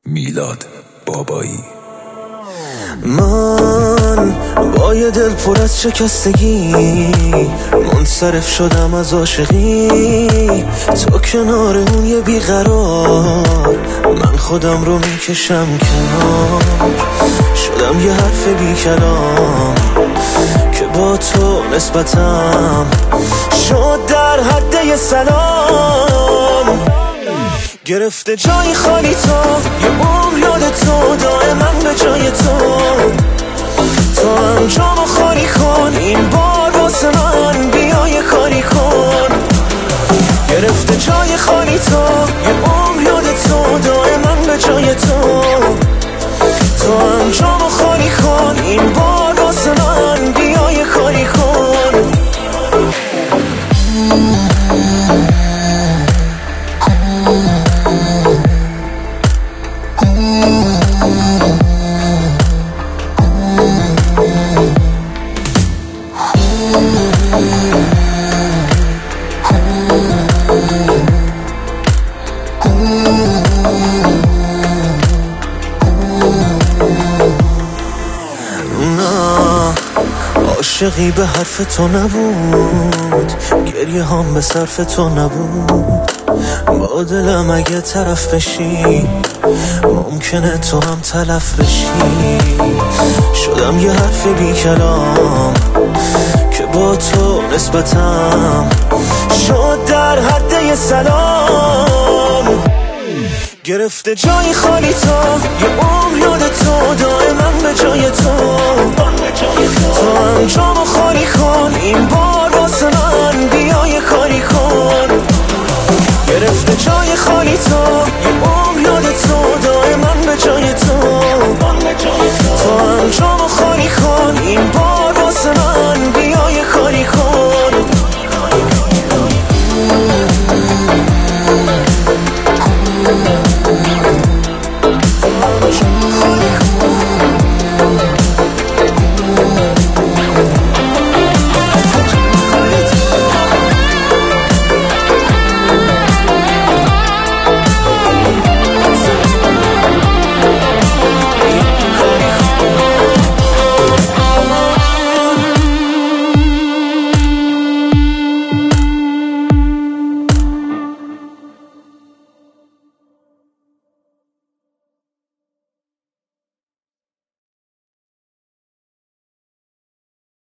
میلاد بابایی. من با یه دل پر از شکستگی منصرف شدم از عاشقی، تو کنار اون یه بیقرار، من خودم رو میکشم کنار، شدم یه حرف بی کلام که با تو نسبتم شد در حد یه سلام. گرفته جای خالی تو، یه عمر یاد تو، دائما به جای تو هم جامو خالی کن، این بار واسه من بیا یه کاری کن. گرفته جای خالی تو، یه عمر یاد تو، دائما به جای تو هم جامو خالی کن، این بار واسه من بیا یه کاری کن. عاشقی به حرف تو نبود، گریه هم به صرف تو نبود، با دلم اگه طرف بشی ممکنه تو هم تلف بشی. شدم یه حرف بی کلام که با تو نسبتم شد در حد یه سلام. گرفته جای خالی تو، یه عمر یاد تو، دائما به جای تو هم جامو خالی کن، این بار واسه من بیا یه کاری کن. گرفته جای خالی تو، یه عمر